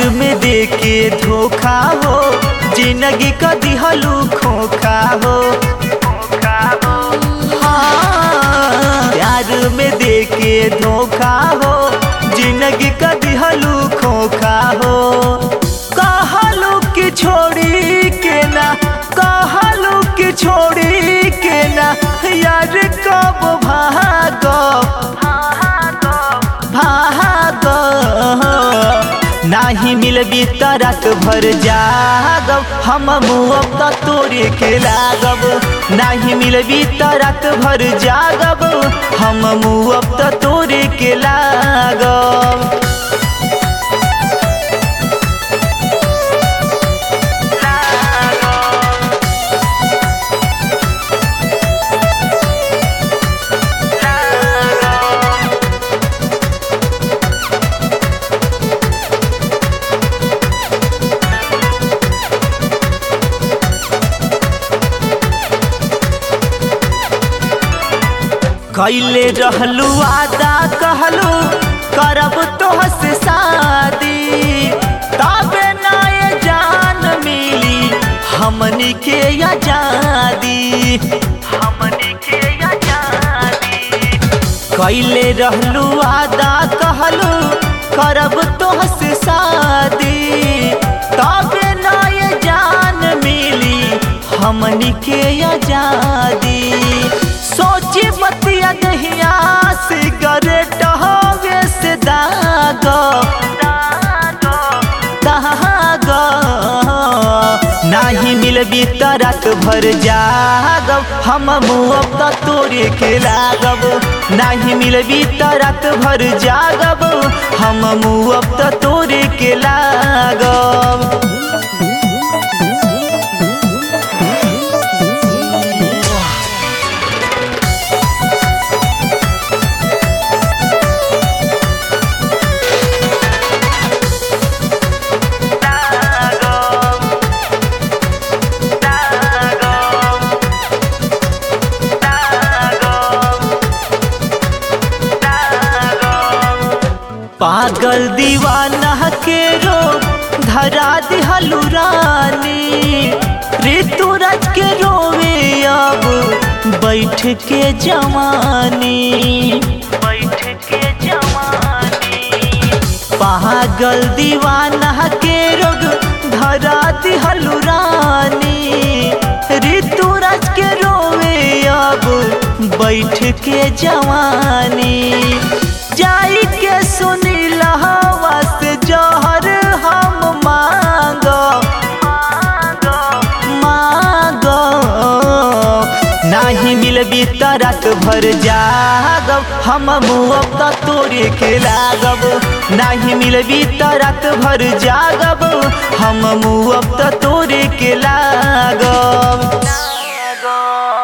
में देके धोखा हो, जिंदगी का दिहलू खोखा हो। हाँ, प्यार में देके धोखा हो, जिंदगी का दिहलू खोखा हो। कहलू कि छोड़ी के ना, कहलू कि छोड़ी के ना, यार कब भागो भागो। नाही मिलबी त रात भर जागब, हम मुँह त तोरे के लागब। नाही मिलबी त रात भर जागब, हम मुँह त तोरे के लागब। कैले रहलू वादा, कहलू करब तोहसे शादी, तबे ना ये जान मिली हमनी के आजादी, हमनी के आजादी। कैले रहलू वादा, कहलू करब तोहसे शादी, तबे ना ये जान मिली हमनी के आजादी। सोची बतिया दहिया सिगरेट हवे से दागो दागो। नाही मिलबी त रात भर जागब, हम मुँह त तोरे के लागब। नाही मिलबी त रात भर जागब, हम मुँह त तोरे के लागब। पागल दीवाना के रोग धरा दिहलू रानी, ऋतुराज के रोवे अब बैठ के जवानी, बैठ के जवानी। पागल दीवाना के रोग धरा दिहलू रानी, ऋतुराज के रोवे अब बैठ के जवानी। जाई के सुनी लहवा से जहर हम मांगो मांगो। नाही मिलबी त रात भर जागब, हम मुँह त तोरे के लागब। नाही मिलबी त रात भर जागब, हम मुँह त तोरे के लागब।